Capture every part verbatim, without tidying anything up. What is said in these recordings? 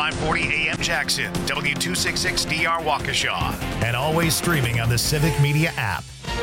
five forty A M Jackson, W two sixty-six D R Waukesha, and always streaming on the Civic Media app.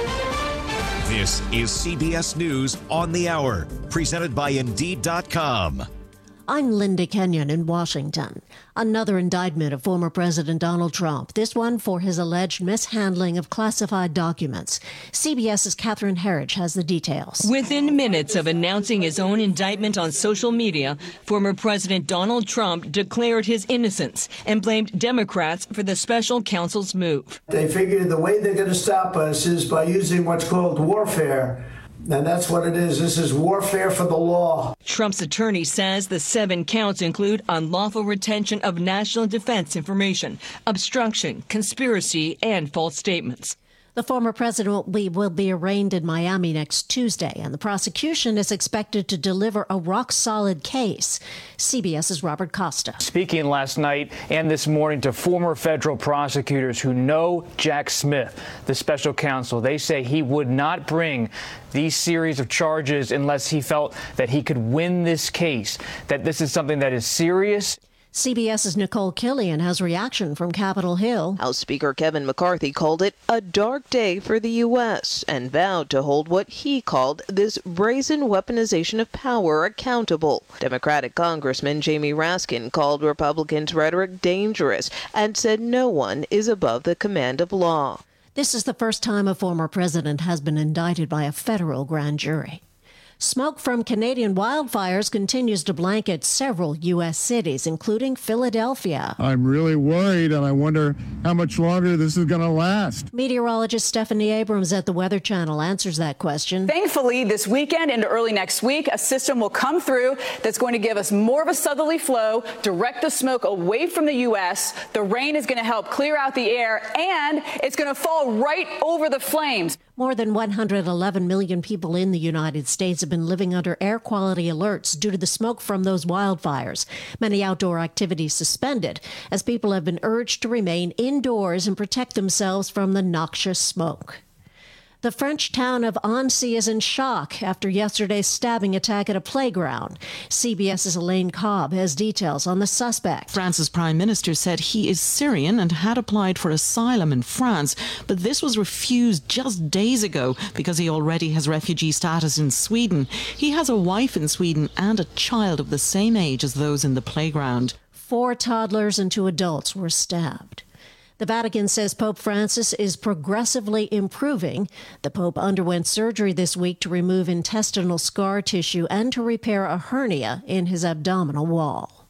This is C B S News on the Hour, presented by Indeed dot com. I'm Linda Kenyon in Washington. Another indictment of former President Donald Trump, this one for his alleged mishandling of classified documents. CBS's Catherine Herridge has the details. Within minutes of announcing his own indictment on social media, former President Donald Trump declared his innocence and blamed Democrats for the special counsel's move. They figure the way they're going to stop us is by using what's called warfare. And that's what it is. This is warfare for the law. Trump's attorney says the seven counts include unlawful retention of national defense information, obstruction, conspiracy, and false statements. The former president will be arraigned in Miami next Tuesday, and the prosecution is expected to deliver a rock-solid case. CBS's Robert Costa. Speaking last night and this morning to former federal prosecutors who know Jack Smith, the special counsel, they say he would not bring these series of charges unless he felt that he could win this case, that this is something that is serious. CBS's Nicole Killian has reaction from Capitol Hill. House Speaker Kevin McCarthy called it a dark day for the U S and vowed to hold what he called this brazen weaponization of power accountable. Democratic Congressman Jamie Raskin called Republicans' rhetoric dangerous and said no one is above the command of law. This is the first time a former president has been indicted by a federal grand jury. Smoke from Canadian wildfires continues to blanket several U S cities, including Philadelphia. I'm really worried, and I wonder how much longer this is going to last. Meteorologist Stephanie Abrams at the Weather Channel answers that question. Thankfully, this weekend into early next week, a system will come through that's going to give us more of a southerly flow, direct the smoke away from the U S. The rain is going to help clear out the air, and it's going to fall right over the flames. More than one hundred eleven million people in the United States have been living under air quality alerts due to the smoke from those wildfires. Many outdoor activities suspended as people have been urged to remain indoors and protect themselves from the noxious smoke. The French town of Annecy is in shock after yesterday's stabbing attack at a playground. CBS's Elaine Cobb has details on the suspect. France's prime minister said he is Syrian and had applied for asylum in France, but this was refused just days ago because he already has refugee status in Sweden. He has a wife in Sweden and a child of the same age as those in the playground. Four toddlers and two adults were stabbed. The Vatican says Pope Francis is progressively improving. The Pope underwent surgery this week to remove intestinal scar tissue and to repair a hernia in his abdominal wall.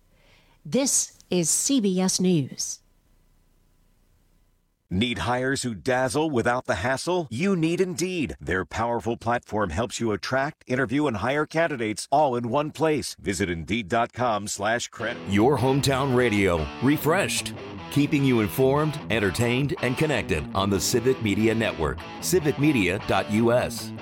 This is C B S News. Need hires who dazzle without the hassle? You need Indeed. Their powerful platform helps you attract, interview, and hire candidates all in one place. Visit Indeed.com slash credit. Your hometown radio, refreshed. Keeping you informed, entertained, and connected on the Civic Media Network. civic media dot u s.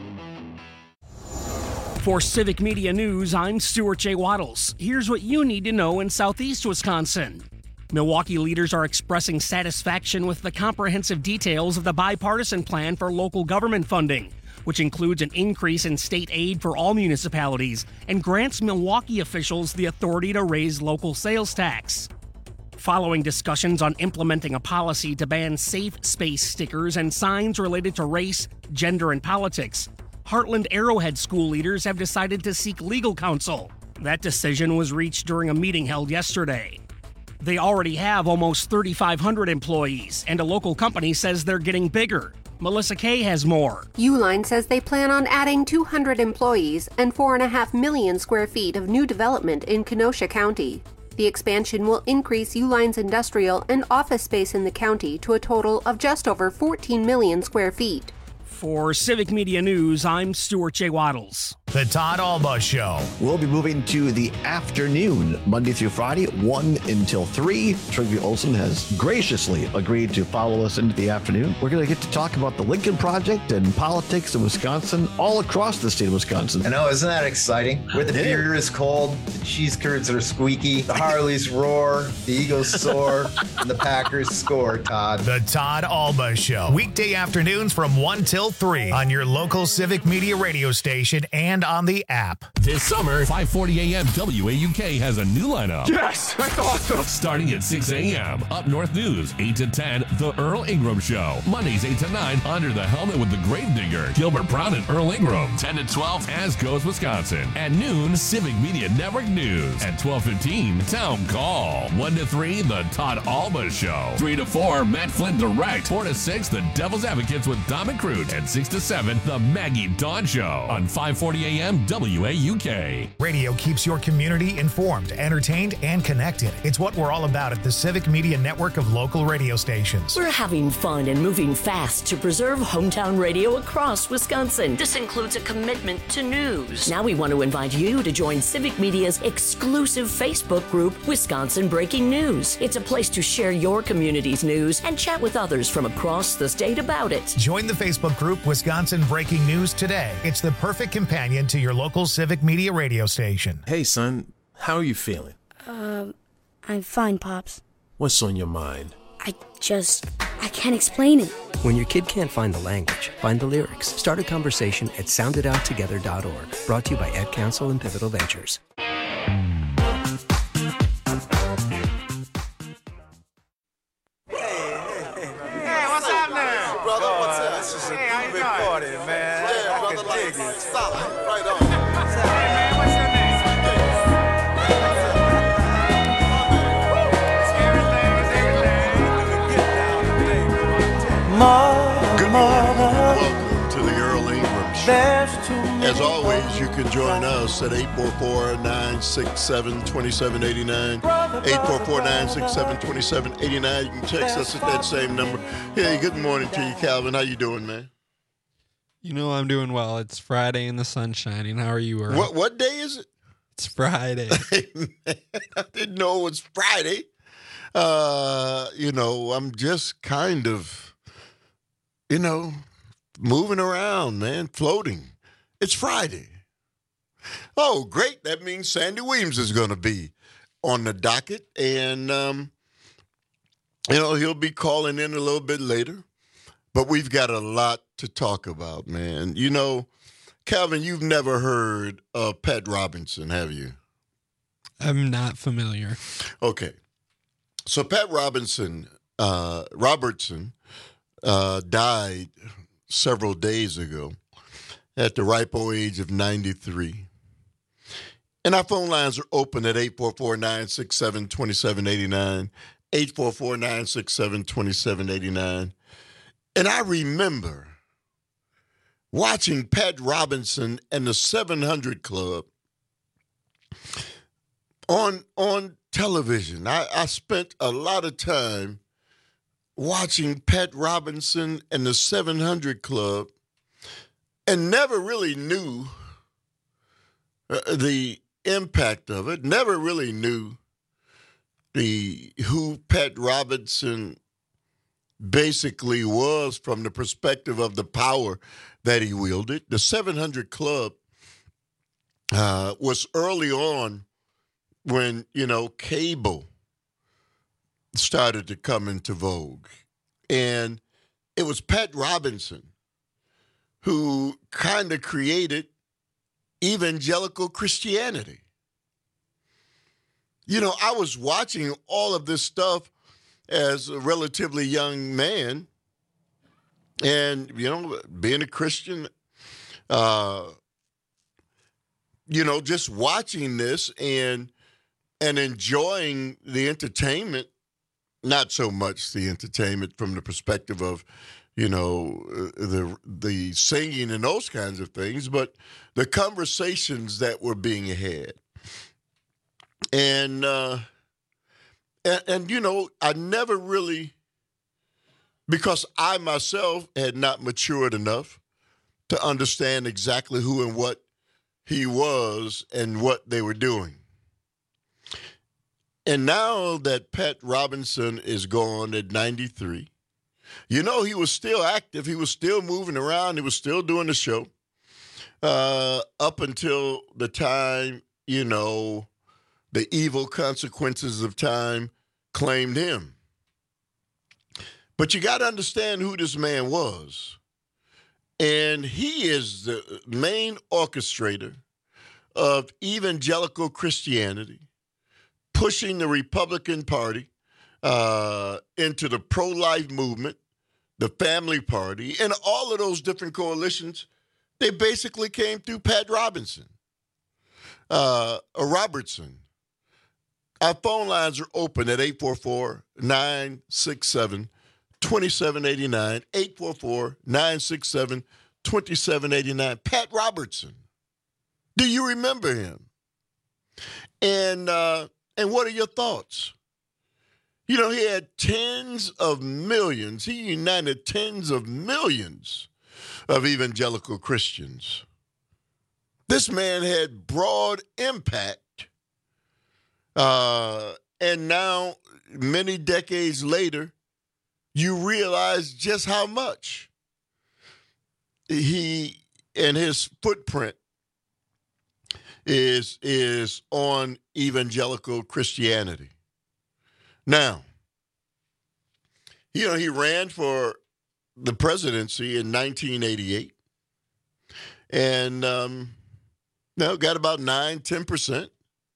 For Civic Media News, I'm Stuart J. Waddles. Here's what you need to know in Southeast Wisconsin. Milwaukee leaders are expressing satisfaction with the comprehensive details of the bipartisan plan for local government funding, which includes an increase in state aid for all municipalities and grants Milwaukee officials the authority to raise local sales tax. Following discussions on implementing a policy to ban safe space stickers and signs related to race, gender, and politics, Heartland Arrowhead school leaders have decided to seek legal counsel. That decision was reached during a meeting held yesterday. They already have almost thirty-five hundred employees, and a local company says they're getting bigger. Melissa Kay has more. Uline says they plan on adding two hundred employees and four point five million square feet of new development in Kenosha County. The expansion will increase Uline's industrial and office space in the county to a total of just over fourteen million square feet. For Civic Media News, I'm Stuart J. Waddles. The Todd Alba Show. We'll be moving to the afternoon, Monday through Friday, one until three. Trygve Olsen has graciously agreed to follow us into the afternoon. We're going to get to talk about the Lincoln Project and politics in Wisconsin, all across the state of Wisconsin. I know, isn't that exciting? Where the beer is cold, the cheese curds are squeaky, the Harleys roar, the Eagles soar, and the Packers score, Todd. The Todd Alba Show. Weekday afternoons from one till three on your local Civic Media radio station and and on the app. This summer, five forty a.m. W A U K has a new lineup. Yes, that's awesome. Starting at six a.m. Up North News, eight to ten, The Earl Ingram Show. Mondays, eight to nine, Under the Helmet with the Gravedigger, Gilbert Brown and Earl Ingram. ten to twelve, As Goes Wisconsin. At noon, Civic Media Network News. At twelve fifteen, Town Call. one to three, The Todd Alba Show. three to four, Matt Flynn Direct. four to six, The Devil's Advocates with Dom McCroot. And six to seven, The Maggie Dawn Show. On five forty a.m. W A U K. Radio keeps your community informed, entertained, and connected. It's what we're all about at the Civic Media Network of local radio stations. We're having fun and moving fast to preserve hometown radio across Wisconsin. This includes a commitment to news. Now we want to invite you to join Civic Media's exclusive Facebook group, Wisconsin Breaking News. It's a place to share your community's news and chat with others from across the state about it. Join the Facebook group Wisconsin Breaking News today. It's the perfect companion to your local Civic Media radio station. Hey, son, how are you feeling? Um, I'm fine, Pops. What's on your mind? I just, I can't explain it. When your kid can't find the language, find the lyrics. Start a conversation at sound it out together dot org. Brought to you by Ad Council and Pivotal Ventures. Good morning. Welcome to the Earl Ingram Show. As always, you can join us at eight four four, nine six seven, two seven eight nine. eight four four, nine six seven, two seven eight nine. You can text us at that same number. Hey, good morning to you, Calvin. How you doing, man? You know I'm doing well. It's Friday and the sun's shining. How are you, Earl? What what day is it? It's Friday. Man, I didn't know it was Friday. Uh, you know, I'm just kind of, you know, moving around, man, floating. It's Friday. Oh, great. That means Sandy Weems is going to be on the docket. And, um, you know, he'll be calling in a little bit later. But we've got a lot to talk about, man. You know, Calvin, you've never heard of Pat Robinson, have you? I'm not familiar. Okay. So Pat Robinson, uh, Robertson uh, died several days ago at the ripe old age of ninety-three. And our phone lines are open at eight four four, nine six seven, two seven eight nine, eight four four, nine six seven, two seven eight nine. And I remember watching Pat Robinson and the seven hundred Club on on television. I, I spent a lot of time watching Pat Robinson and the seven hundred Club and never really knew uh, the impact of it, never really knew the who Pat Robinson basically was from the perspective of the power that he wielded. The seven hundred Club uh, was early on when, you know, cable started to come into vogue. And it was Pat Robinson who kind of created evangelical Christianity. You know, I was watching all of this stuff as a relatively young man. And, you know, being a Christian, uh, you know, just watching this and and enjoying the entertainment, not so much the entertainment from the perspective of, you know, the the singing and those kinds of things, but the conversations that were being had. And, uh, and, and you know, I never really, because I myself had not matured enough to understand exactly who and what he was and what they were doing. And now that Pat Robinson is gone at ninety-three, you know, he was still active. He was still moving around. He was still doing the show uh, up until the time, you know, the evil consequences of time claimed him. But you got to understand who this man was. And he is the main orchestrator of evangelical Christianity, pushing the Republican Party uh, into the pro-life movement, the Family Party, and all of those different coalitions. They basically came through Pat Robinson, uh, Robertson. Our phone lines are open at eight four four, nine six seven, two seven eight nine, eight four four, nine six seven, two seven eight nine. Pat Robertson. Do you remember him? And uh, and what are your thoughts? You know, he had tens of millions. He united tens of millions of evangelical Christians. This man had broad impact. Uh, and now, many decades later, you realize just how much he and his footprint is, is on evangelical Christianity. Now, you know, he ran for the presidency in nineteen eighty-eight and um, now got about nine, ten percent.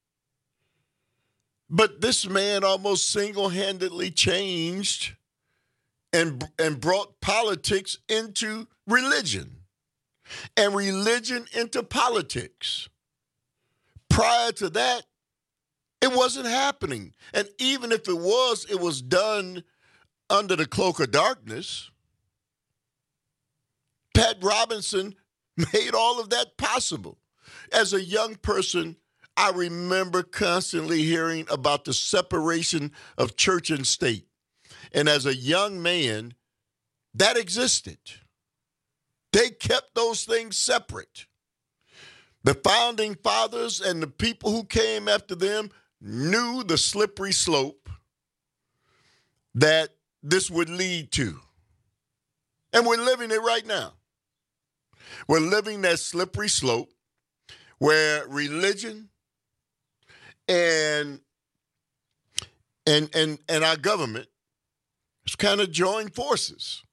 But this man almost single-handedly changed and, and brought politics into religion and religion into politics. Prior to that, it wasn't happening. And even if it was, it was done under the cloak of darkness. Pat Robinson made all of that possible. As a young person, I remember constantly hearing about the separation of church and state. And as a young man, that existed. They kept those things separate. The founding fathers and the people who came after them knew the slippery slope that this would lead to. And we're living it right now. We're living that slippery slope where religion and and and, and our government has kind of joined forces.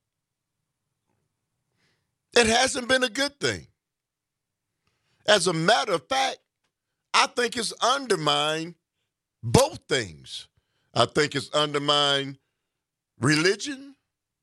It hasn't been a good thing. As a matter of fact, I think it's undermined both things. I think it's undermined religion,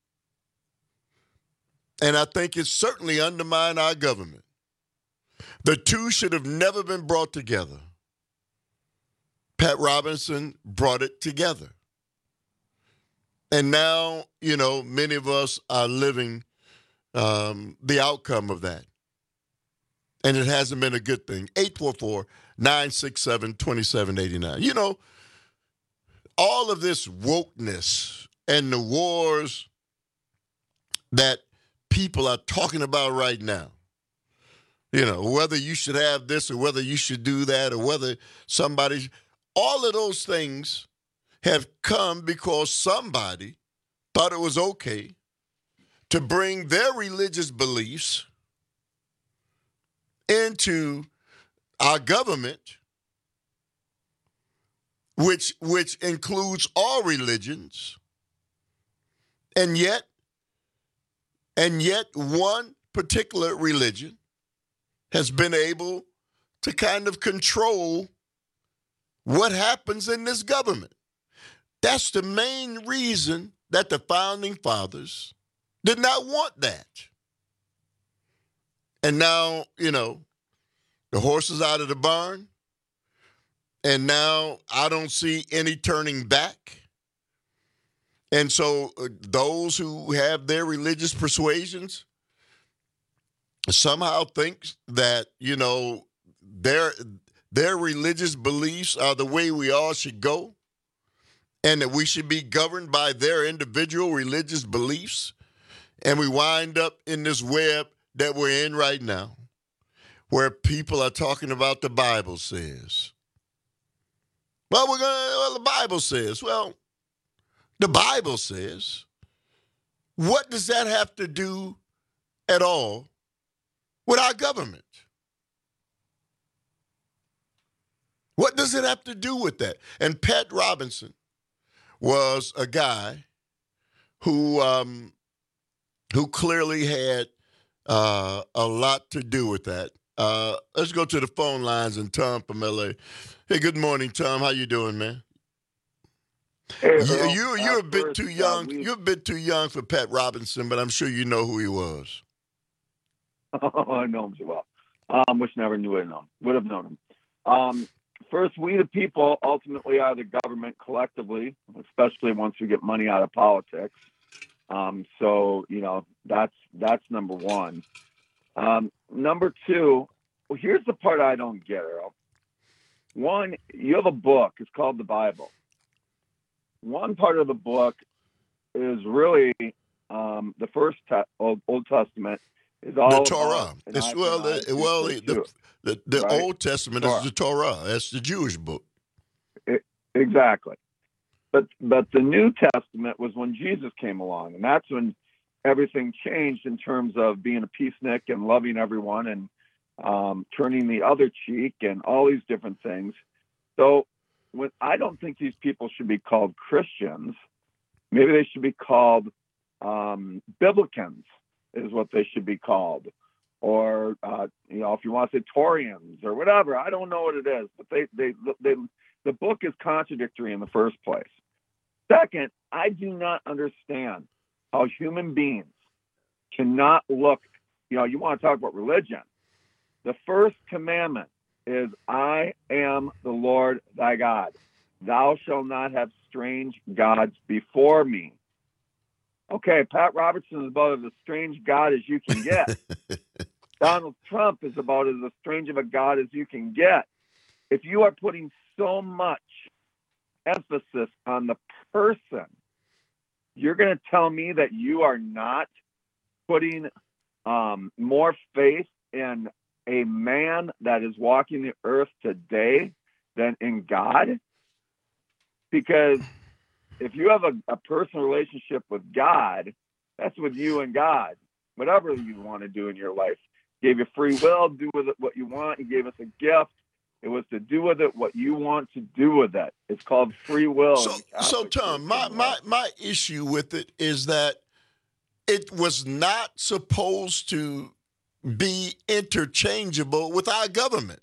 and I think it's certainly undermined our government. The two should have never been brought together. Pat Robinson brought it together. And now, you know, many of us are living um, the outcome of that. And it hasn't been a good thing. eight four four, nine six seven, two seven eight nine. You know, all of this wokeness and the wars that people are talking about right now, you know, whether you should have this or whether you should do that or whether somebody, all of those things have come because somebody thought it was okay to bring their religious beliefs into our government, which which includes all religions, and yet, and yet one particular religion has been able to kind of control what happens in this government. That's the main reason that the founding fathers did not want that. And now, you know, the horse is out of the barn, and now I don't see any turning back. And so uh, those who have their religious persuasions somehow think that, you know, their their religious beliefs are the way we all should go, and that we should be governed by their individual religious beliefs. And we wind up in this web that we're in right now, where people are talking about the Bible says. Well, we're gonna. Well, the Bible says. Well, the Bible says. What does that have to do at all with our government? What does it have to do with that? And Pat Robinson was a guy who um, who clearly had uh, a lot to do with that. Uh, let's go to the phone lines and Tom from L A. Hey, good morning, Tom. How you doing, man? Hey, you, Earl, you you're a bit first, too young. Uh, we... You're a bit too young for Pat Robinson, but I'm sure you know who he was. Oh, I know him so well. Um, wish never knew it. Known. Would have known him. Um, first, we the people ultimately are the government collectively, especially once we get money out of politics. Um, so you know that's that's number one. Um, number two, well, here's the part I don't get, Earl. One, you have a book. It's called the Bible. One part of the book is really um, the first te- Old, Old Testament is all the Torah. It's well, the, well, the the, the, the right? Old Testament Torah. is the Torah. That's the Jewish book. It, exactly. But but the New Testament was when Jesus came along, and that's when everything changed in terms of being a peacenik and loving everyone and um, turning the other cheek and all these different things. So when, I don't think these people should be called Christians. Maybe they should be called um, Biblicans is what they should be called. Or, uh, you know, if you want to say Torians or whatever, I don't know what it is. But they, they, they, the book is contradictory in the first place. Second, I do not understand how human beings cannot look, you know, you want to talk about religion. The first commandment is, I am the Lord thy God. Thou shalt not have strange gods before me. Okay, Pat Robertson is about as strange God as you can get. Donald Trump is about as strange of a God as you can get. If you are putting so much emphasis on the person, you're going to tell me that you are not putting um, more faith in a man that is walking the earth today than in God? Because if you have a, a personal relationship with God, that's with you and God. Whatever you want to do in your life. He gave you free will, do with it what you want. He gave us a gift. It was to do with it what you want to do with it. It's called free will. So, so Tom, my, my, my issue with it is that it was not supposed to be interchangeable with our government.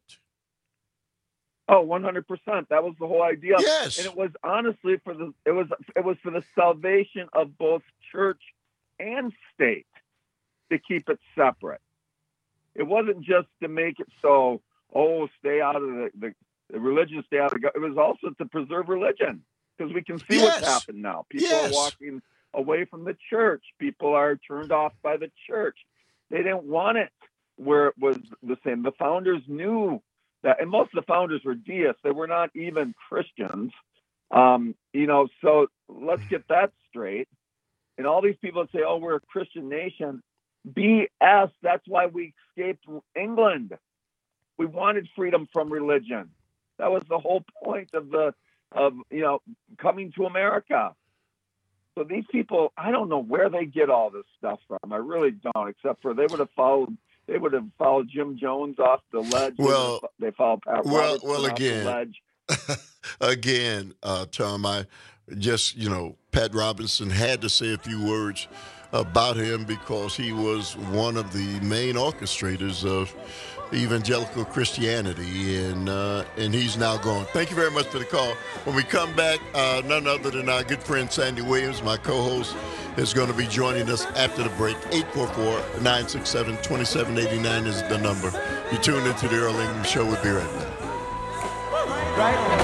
Oh, one hundred percent. That was the whole idea. Yes. And it was honestly for the it was it was for the salvation of both church and state to keep it separate. It wasn't just to make it so, oh, stay out of the, the, the religion, stay out of the It was also to preserve religion, because we can see yes. what's happened now. People yes. are walking away from the church. People are turned off by the church. They didn't want it where it was the same. The founders knew that, and most of the founders were deists. They were not even Christians. Um, you know, so let's get that straight. And all these people say, oh, we're a Christian nation. B S. That's why we escaped England. We wanted freedom from religion. That was the whole point of the, of, you know, coming to America. So these people, I don't know where they get all this stuff from. I really don't, except for they would have followed, they would have followed Jim Jones off the ledge. Well, they followed Pat well, Robertson well, off again, the ledge. again, uh, Tom, I just, you know, Pat Robinson had to say a few words about him because he was one of the main orchestrators of evangelical Christianity, and uh, and he's now gone. Thank you very much for the call. When we come back, uh, none other than our good friend Sandy Williams, my co-host, is going to be joining us after the break. eight four four, nine six seven, two seven eight nine is the number. You tune into the Earl Ingram Show. We'll be right back. Right on.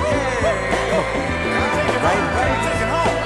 Right, right. Take it home.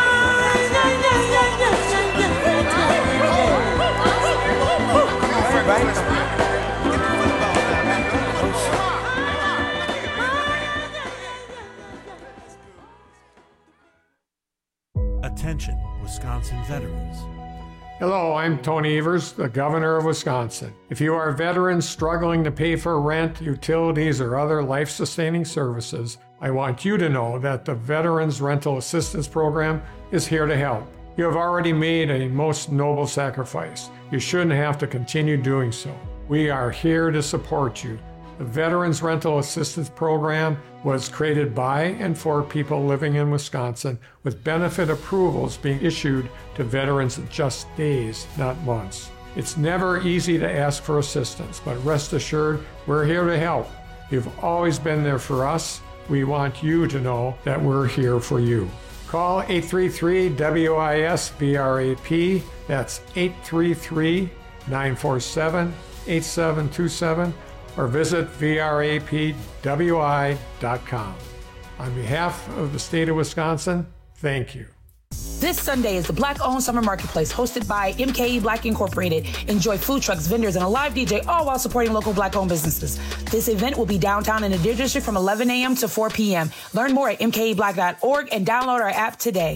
Attention, Wisconsin veterans. Hello, I'm Tony Evers, the Governor of Wisconsin. If you are a veteran struggling to pay for rent, utilities, or other life-sustaining services, I want you to know that the Veterans Rental Assistance Program is here to help. You have already made a most noble sacrifice. You shouldn't have to continue doing so. We are here to support you. The Veterans Rental Assistance Program was created by and for people living in Wisconsin, with benefit approvals being issued to veterans in just days, not months. It's never easy to ask for assistance, but rest assured, we're here to help. You've always been there for us. We want you to know that we're here for you. Call eight three three W I S V R A P. That's eight three three, nine four seven, eight seven two seven, or visit V R A P W I dot com. On behalf of the state of Wisconsin, thank you. This Sunday is the Black-owned Summer Marketplace hosted by M K E Black Incorporated. Enjoy food trucks, vendors, and a live D J, all while supporting local Black-owned businesses. This event will be downtown in the Deer District from eleven a.m. to four p.m. Learn more at m k e black dot org and download our app today.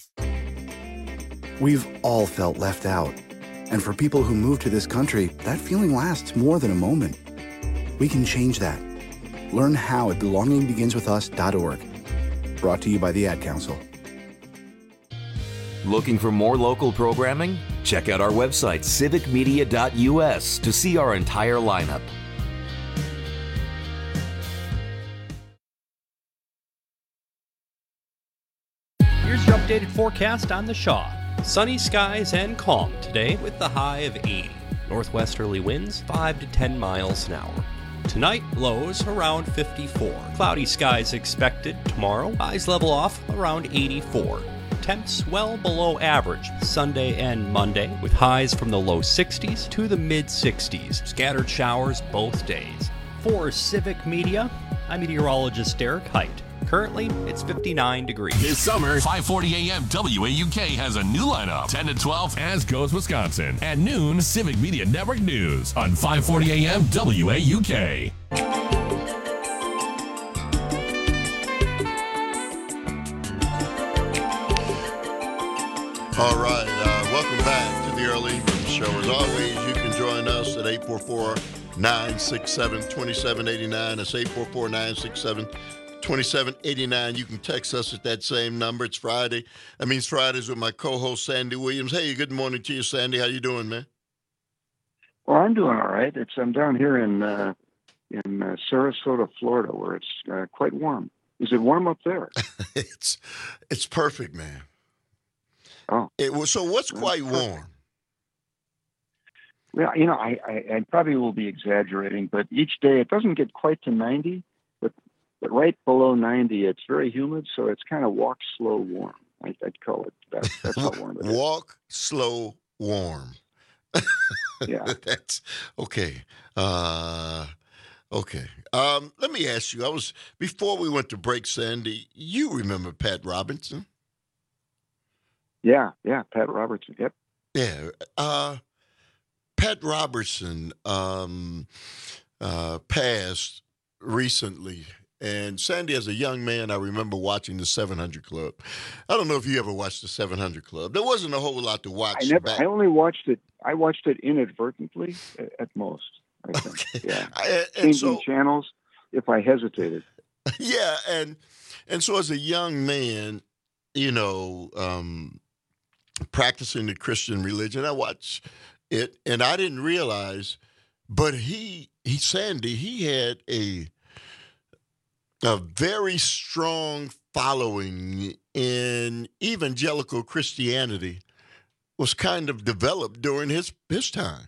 We've all felt left out. And for people who move to this country, that feeling lasts more than a moment. We can change that. Learn how at belonging begins with us dot org. Brought to you by the Ad Council. Looking for more local programming? Check out our website, civic media dot u s, to see our entire lineup. Here's your updated forecast on the Shaw. Sunny skies and calm today with the high of eighty. Northwesterly winds five to ten miles an hour. Tonight, lows around fifty-four. Cloudy skies expected tomorrow. Highs level off around eighty-four. Temps well below average Sunday and Monday, with highs from the low sixties to the mid sixties. Scattered showers both days. For Civic Media, I'm meteorologist Derek Height. Currently, it's fifty-nine degrees. This summer, five forty a.m. W A U K has a new lineup. ten to twelve, As Goes Wisconsin. At noon, Civic Media Network News on five forty a.m. W A U K. All right, uh, welcome back to the Early Ingram Show. As always, you can join us at eight four four, nine six seven, two seven eight nine. That's eight four four, nine six seven, two seven eight nine. You can text us at that same number. It's Friday. That means Fridays with my co-host, Sandy Williams. Hey, good morning to you, Sandy. How you doing, man? Well, I'm doing all right. It's I'm down here in uh, in uh, Sarasota, Florida, where it's uh, quite warm. Is it warm up there? it's it's perfect, man. Oh, it was. So what's quite warm? Well, you know, I, I, I probably will be exaggerating, but each day it doesn't get quite to ninety, but but right below ninety, it's very humid, so it's kind of walk slow warm. I, I'd call it that. That's how warm it is. Walk slow warm. Yeah, that's okay. Uh, okay. Um, let me ask you. I was before we went to break, Sandy. You remember Pat Robertson? Yeah, yeah, Pat Robertson. Yep. Yeah. Uh, Pat Robertson um, uh, passed recently. And Sandy, as a young man, I remember watching the seven hundred Club. I don't know if you ever watched the seven hundred Club. There wasn't a whole lot to watch. I never. back. I only watched it. I watched it inadvertently at, at most. I think. Okay. Yeah. I, and Changing so, channels if I hesitated. Yeah, and and so as a young man, you know, um, practicing the Christian religion, I watched it, and I didn't realize, but he he Sandy he had a a very strong following in evangelical Christianity. Was kind of developed during his his time.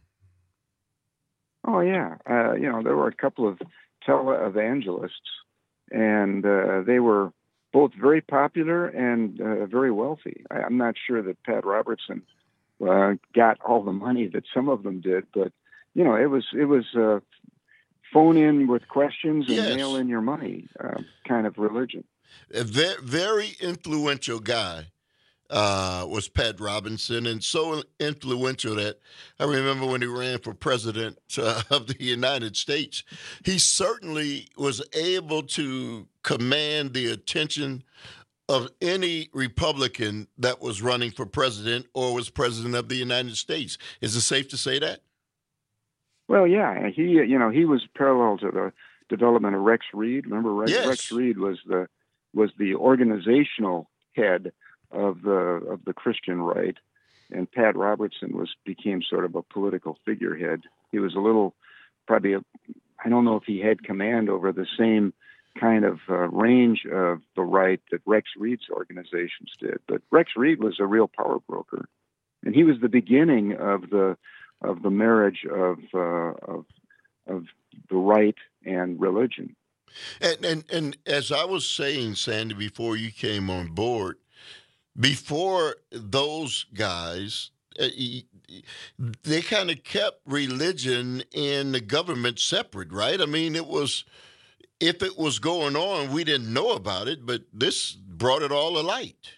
Oh yeah, uh, you know there were a couple of televangelists, and uh, they were both very popular and uh, very wealthy. I, I'm not sure that Pat Robertson uh, got all the money that some of them did, but you know it was it was uh, phone in with questions and Yes. mail in your money uh, kind of religion. A ve- very influential guy uh, was Pat Robertson, and so influential that I remember when he ran for president uh, of the United States, he certainly was able to command the attention of any Republican that was running for president or was president of the United States. Is it safe to say that? Well, yeah, he you know he was parallel to the development of Rex Reed. Remember, Rex, Yes. Rex Reed was the was the organizational head of the of the Christian right, and Pat Robertson was became sort of a political figurehead. He was a little, probably, a, I don't know if he had command over the same kind of uh, range of the right that Rex Reed's organizations did, but Rex Reed was a real power broker, and he was the beginning of the of the marriage of uh, of of the right and religion. And, and and as I was saying, Sandy, before you came on board, before those guys, uh, they kind of kept religion and the government separate, right? I mean, it was, if it was going on, we didn't know about it, but this brought it all to light.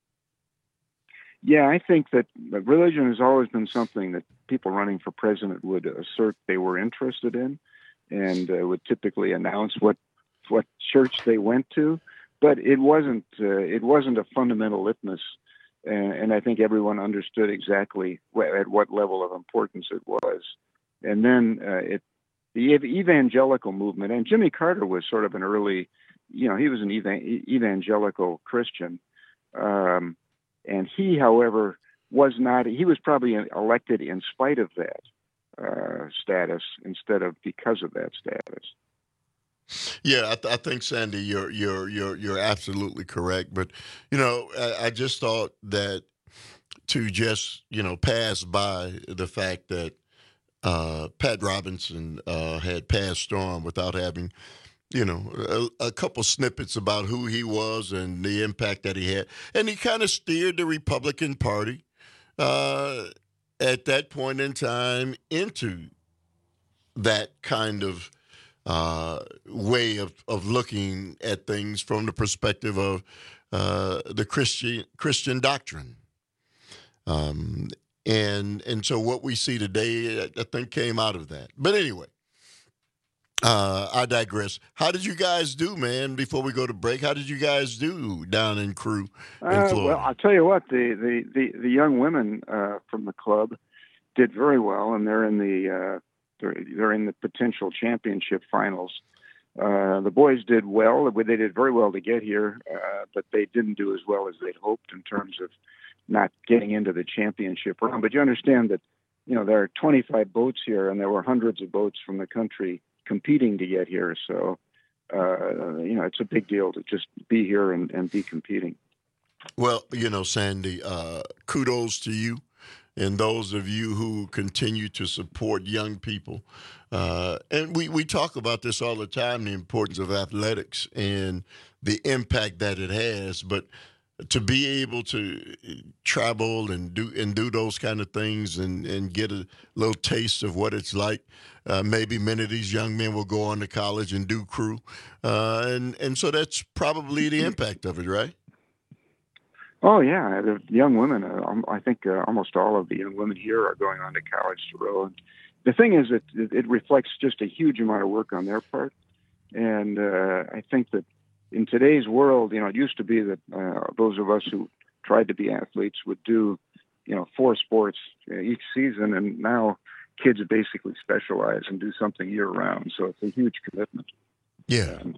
Yeah, I think that religion has always been something that people running for president would assert they were interested in, and uh, would typically announce what what church they went to. But it wasn't uh, it wasn't a fundamental litmus, and, and I think everyone understood exactly wh- at what level of importance it was. And then uh, it the evangelical movement, and Jimmy Carter was sort of an early, you know, he was an eva- evangelical Christian. Um, And he, however, was not, he was probably elected in spite of that uh, status instead of because of that status. Yeah, I, th- I think, Sandy, you're you're you're you're absolutely correct. But, you know, I, I just thought that to just, you know, pass by the fact that uh, Pat Robertson uh, had passed on without having, you know, a, a couple snippets about who he was and the impact that he had. And he kind of steered the Republican Party uh, at that point in time into that kind of uh, way of, of looking at things from the perspective of uh, the Christian Christian doctrine. Um, and and so what we see today, I think, came out of that. But anyway, Uh, I digress. How did you guys do, man, before we go to break? How did you guys do down in Crew in uh, Florida? Well, I'll tell you what, the, the, the, the young women uh, from the club did very well, and they're in the uh, they're, they're in the potential championship finals. Uh, the boys did well. They did very well to get here, uh, but they didn't do as well as they'd hoped in terms of not getting into the championship round. But you understand that, you know, there are twenty-five boats here, and there were hundreds of boats from the country competing to get here. So, uh, you know, it's a big deal to just be here and, and be competing. Well, you know, Sandy, uh, kudos to you and those of you who continue to support young people. Uh, and we, we talk about this all the time, the importance of athletics and the impact that it has. But to be able to travel and do and do those kind of things and, and get a little taste of what it's like, uh, maybe many of these young men will go on to college and do Crew. Uh, and, and so that's probably the impact of it, right? Oh, yeah. The young women, uh, I think uh, almost all of the young women here are going on to college to row. And the thing is that it reflects just a huge amount of work on their part. And uh, I think that in today's world, you know, it used to be that uh, those of us who tried to be athletes would do, you know, four sports each season. And now kids basically specialize and do something year round. So it's a huge commitment. Yeah. Um,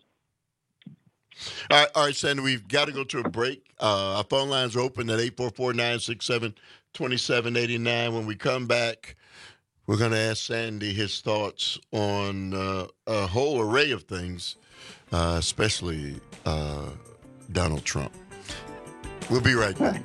All right, all right, Sandy, we've got to go to a break. Uh, our phone lines are open at eight four four, nine six seven, two seven eight nine. When we come back, we're going to ask Sandy his thoughts on uh, a whole array of things, uh, especially uh, Donald Trump. We'll be right back.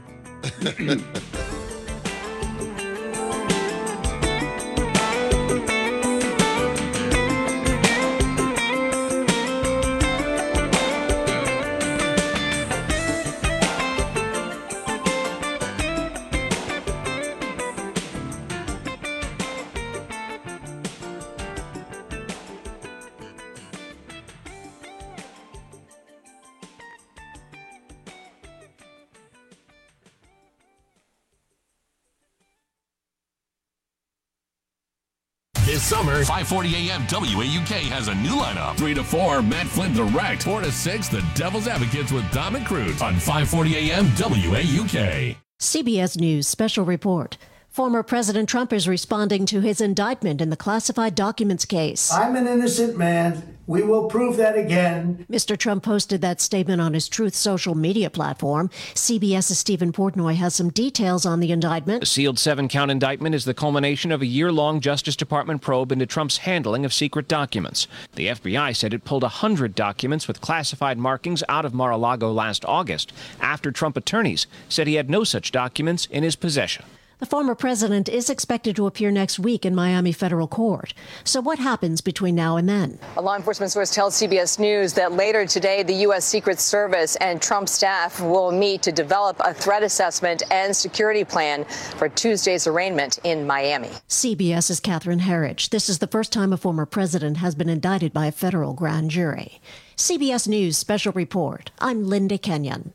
This summer, five forty a.m. W A U K has a new lineup. three to four, Matt Flynn Direct. four to six, The Devil's Advocates with Dom and Cruz on five forty a.m. W A U K. C B S News Special Report. Former President Trump is responding to his indictment in the classified documents case. I'm an innocent man. We will prove that again. Mister Trump posted that statement on his Truth social media platform. CBS's Stephen Portnoy has some details on the indictment. The sealed seven-count indictment is the culmination of a year-long Justice Department probe into Trump's handling of secret documents. The F B I said it pulled one hundred documents with classified markings out of Mar-a-Lago last August, after Trump attorneys said he had no such documents in his possession. The former president is expected to appear next week in Miami federal court. So what happens between now and then? A law enforcement source tells C B S News that later today, the U S Secret Service and Trump staff will meet to develop a threat assessment and security plan for Tuesday's arraignment in Miami. CBS's Catherine Herridge. This is the first time a former president has been indicted by a federal grand jury. C B S News Special Report. I'm Linda Kenyon.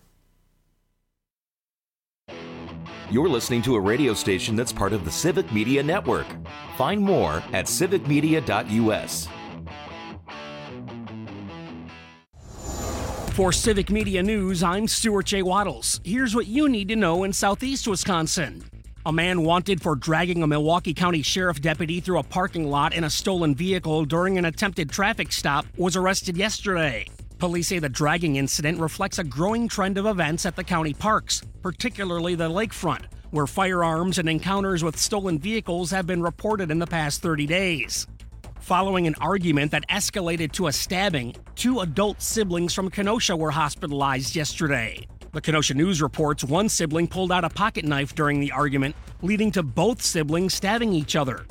You're listening to a radio station that's part of the Civic Media Network. Find more at civic media dot u s. For Civic Media News, I'm Stuart J. Waddles. Here's what you need to know in southeast Wisconsin. A man wanted for dragging a Milwaukee County Sheriff deputy through a parking lot in a stolen vehicle during an attempted traffic stop was arrested yesterday. Police say the dragging incident reflects a growing trend of events at the county parks, particularly the lakefront, where firearms and encounters with stolen vehicles have been reported in the past thirty days. Following an argument that escalated to a stabbing, two adult siblings from Kenosha were hospitalized yesterday. The Kenosha News reports one sibling pulled out a pocket knife during the argument, leading to both siblings stabbing each other.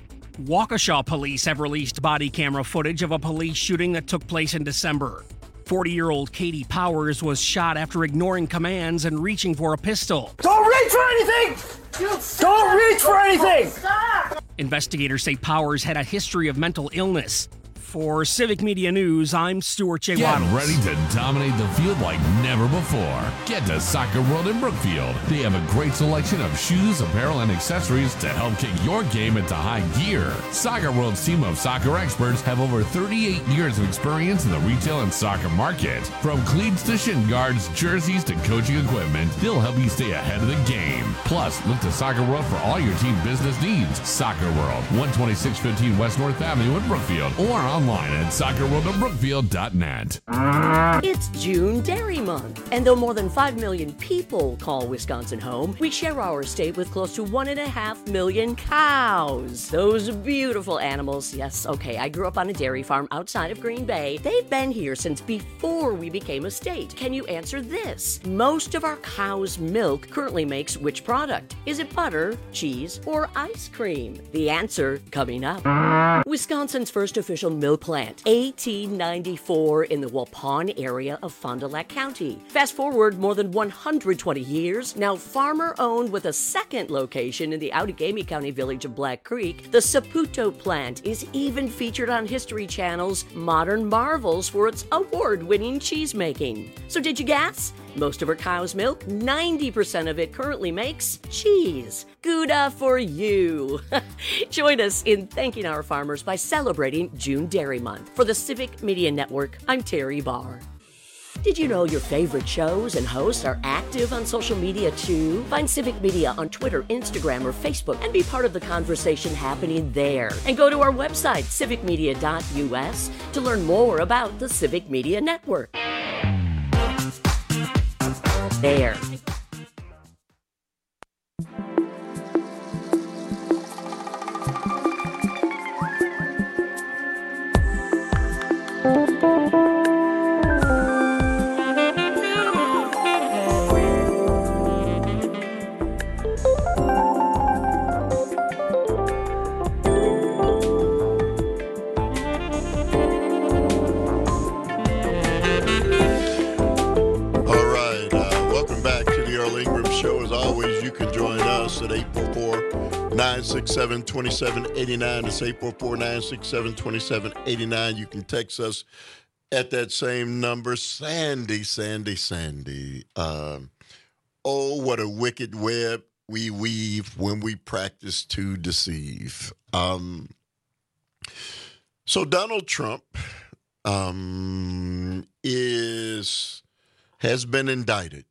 Waukesha police have released body camera footage of a police shooting that took place in December. forty-year-old Katie Powers was shot after ignoring commands and reaching for a pistol. Don't reach for anything! Don't reach for anything! Stop! Investigators say Powers had a history of mental illness. For Civic Media News, I'm Stuart J. Get Waddles. ready to dominate the field like never before. Get to Soccer World in Brookfield. They have a great selection of shoes, apparel, and accessories to help kick your game into high gear. Soccer World's team of soccer experts have over thirty-eight years of experience in the retail and soccer market. From cleats to shin guards, jerseys to coaching equipment, they'll help you stay ahead of the game. Plus, look to Soccer World for all your team business needs. Soccer World, one twenty-six fifteen West North Avenue in Brookfield, or online at soccer world of brookfield dot net. It's June Dairy Month, and though more than five million people call Wisconsin home, we share our state with close to one and a half million cows. Those beautiful animals. Yes, okay, I grew up on a dairy farm outside of Green Bay. They've been here since before we became a state. Can you answer this? Most of our cow's milk currently makes which product? Is it butter, cheese, or ice cream? The answer coming up. Wisconsin's first official milk plant, eighteen ninety-four, in the Waupun area of Fond du Lac County. Fast forward more than one hundred twenty years, now farmer-owned with a second location in the Outagamie County village of Black Creek, the Saputo plant is even featured on History Channel's Modern Marvels for its award-winning cheese-making. So did you guess? Most of our cow's milk, ninety percent of it currently makes cheese. Gouda for you. Join us in thanking our farmers by celebrating June Dairy Month. For the Civic Media Network, I'm Terry Barr. Did you know your favorite shows and hosts are active on social media too? Find Civic Media on Twitter, Instagram, or Facebook and be part of the conversation happening there. And go to our website, civic media dot u s, to learn more about the Civic Media Network. There. nine six seven, two seven eight nine. It's eight four four, nine six seven, two seven eight nine. You can text us at that same number. Sandy, Sandy, Sandy. Um, oh, what a wicked web we weave when we practice to deceive. Um, so Donald Trump um, is has been indicted.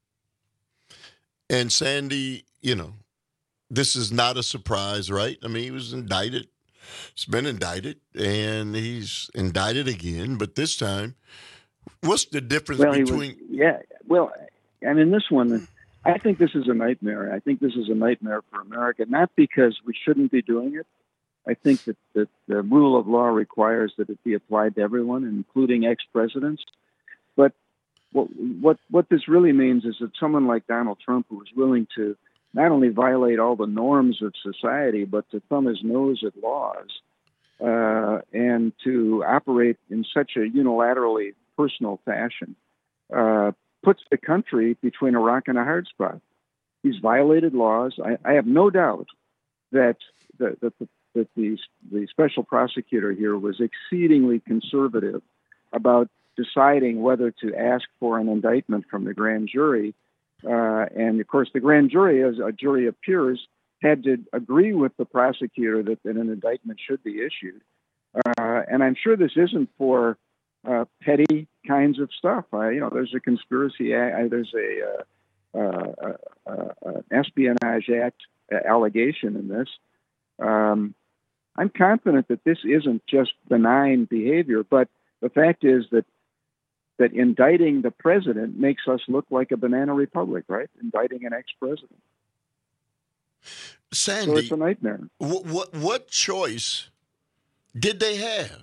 And Sandy, you know, this is not a surprise, right? I mean, he was indicted. He's been indicted, and he's indicted again. But this time, what's the difference well, between... Was, yeah, well, and in this one, I think this is a nightmare. I think this is a nightmare for America, not because we shouldn't be doing it. I think that, that the rule of law requires that it be applied to everyone, including ex-presidents. But what, what, what this really means is that someone like Donald Trump, who was willing to not only violate all the norms of society, but to thumb his nose at laws uh, and to operate in such a unilaterally personal fashion uh, puts the country between a rock and a hard spot. He's violated laws. I, I have no doubt that the, that the, that the, the special prosecutor here was exceedingly conservative about deciding whether to ask for an indictment from the grand jury. Uh, and, of course, the grand jury, as a jury of peers, had to agree with the prosecutor that, that an indictment should be issued. Uh, and I'm sure this isn't for uh, petty kinds of stuff. Uh, you know, there's a conspiracy, uh, there's a uh, uh, uh, uh, Espionage Act allegation in this. Um, I'm confident that this isn't just benign behavior, but the fact is that that indicting the president makes us look like a banana republic, right? Indicting an ex-president. Sandy, so it's a nightmare. What, what what choice did they have?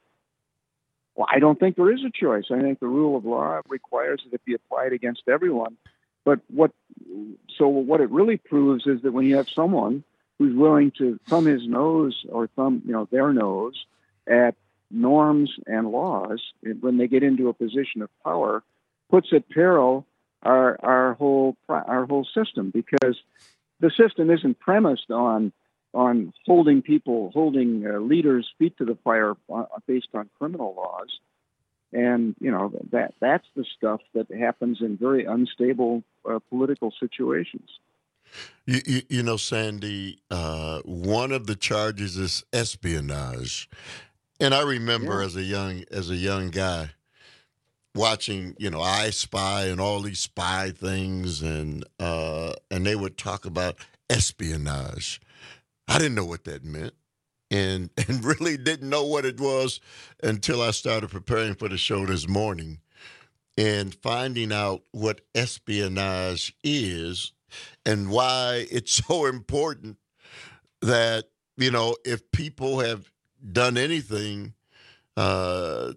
Well, I don't think there is a choice. I think the rule of law requires that it be applied against everyone. But what so what it really proves is that when you have someone who's willing to thumb his nose or thumb, you know, their nose at norms and laws, when they get into a position of power, puts at peril our our whole our whole system, because the system isn't premised on on holding people, holding uh, leaders' feet to the fire uh, based on criminal laws, and you know that that's the stuff that happens in very unstable uh, political situations. You, you, you know, Sandy, uh, one of the charges is espionage. And I remember yeah. as a young as a young guy watching, you know, I Spy and all these spy things, and uh, and they would talk about espionage. I didn't know what that meant, and and really didn't know what it was until I started preparing for the show this morning, and finding out what espionage is and why it's so important that, you know, if people have done anything uh,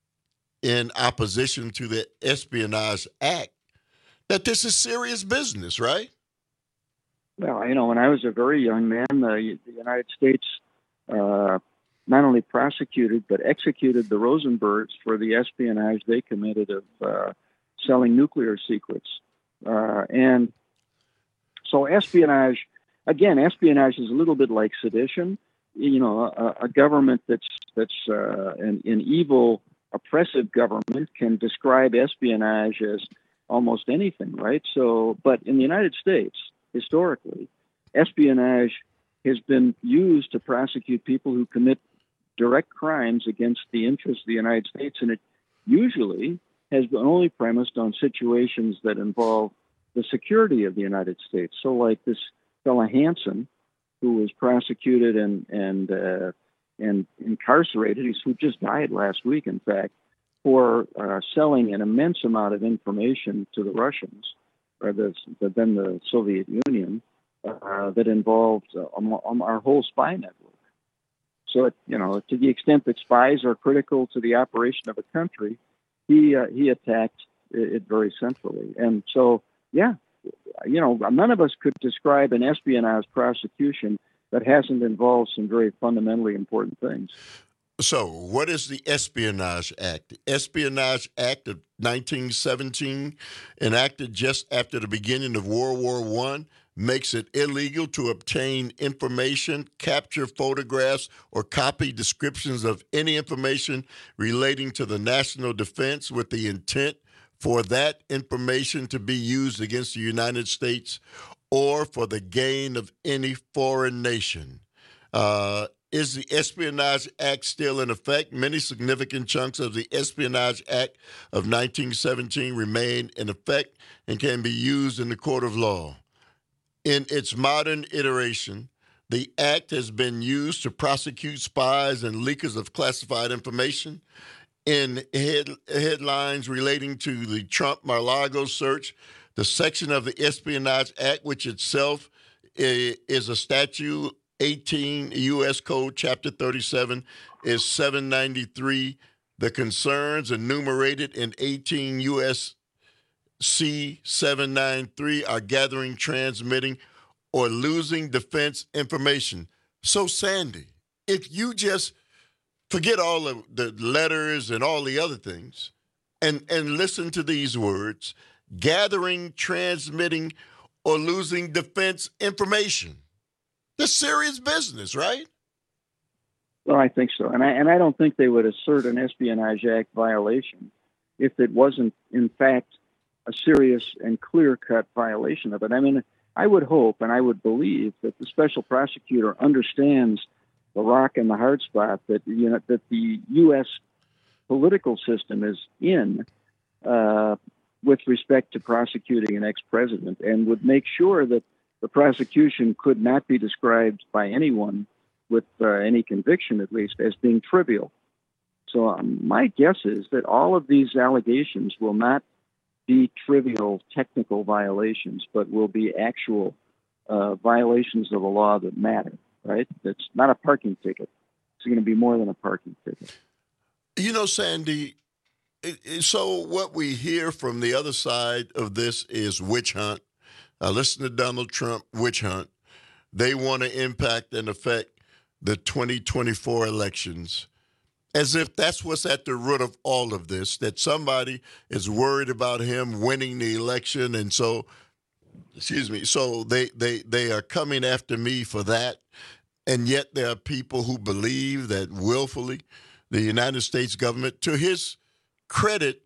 in opposition to the Espionage Act, that this is serious business, right? Well, you know, when I was a very young man, the, the United States uh, not only prosecuted but executed the Rosenbergs for the espionage they committed of uh, selling nuclear secrets. Uh, and so espionage, again, espionage is a little bit like sedition. You know, a, a government that's that's uh, an, an evil, oppressive government can describe espionage as almost anything, right? So, but in the United States, historically, espionage has been used to prosecute people who commit direct crimes against the interests of the United States, and it usually has been only premised on situations that involve the security of the United States. So, like this fella Hansen, who was prosecuted and and uh, and incarcerated. He's who just died last week, in fact, for uh, selling an immense amount of information to the Russians, or the, the then the Soviet Union, uh, that involved uh, um, um, our whole spy network. So, it, you know, to the extent that spies are critical to the operation of a country, he uh, he attacked it, it very centrally. And so, yeah. You know, none of us could describe an espionage prosecution that hasn't involved some very fundamentally important things. So, what is the Espionage Act? The Espionage Act of nineteen seventeen, enacted just after the beginning of World War One, makes it illegal to obtain information, capture photographs, or copy descriptions of any information relating to the national defense with the intent for that information to be used against the United States or for the gain of any foreign nation. Uh, is the Espionage Act still in effect? Many significant chunks of the Espionage Act of nineteen seventeen remain in effect and can be used in the court of law. In its modern iteration, the act has been used to prosecute spies and leakers of classified information. In head, headlines relating to the Trump Mar-a-Lago search, the section of the Espionage Act, which itself is a statute, eighteen U S Code Chapter thirty-seven, is seven ninety-three. The concerns enumerated in eighteen U S C seven ninety-three are gathering, transmitting, or losing defense information. So, Sandy, if you just forget all of the letters and all the other things and, and listen to these words, gathering, transmitting, or losing defense information. That's serious business, right? Well, I think so. And I, and I don't think they would assert an Espionage Act violation if it wasn't, in fact, a serious and clear-cut violation of it. I mean, I would hope and I would believe that the special prosecutor understands the rock and the hard spot that, you know, that the U S political system is in uh, with respect to prosecuting an ex-president, and would make sure that the prosecution could not be described by anyone with uh, any conviction, at least, as being trivial. So um, my guess is that all of these allegations will not be trivial technical violations, but will be actual uh, violations of the law that matter, right? It's not a parking ticket. It's going to be more than a parking ticket. You know, Sandy, so what we hear from the other side of this is witch hunt. Uh, listen to Donald Trump, witch hunt. They want to impact and affect the twenty twenty-four elections, as if that's what's at the root of all of this, that somebody is worried about him winning the election. And so, excuse me, so they, they, they are coming after me for that. And yet there are people who believe that willfully the United States government, to his credit,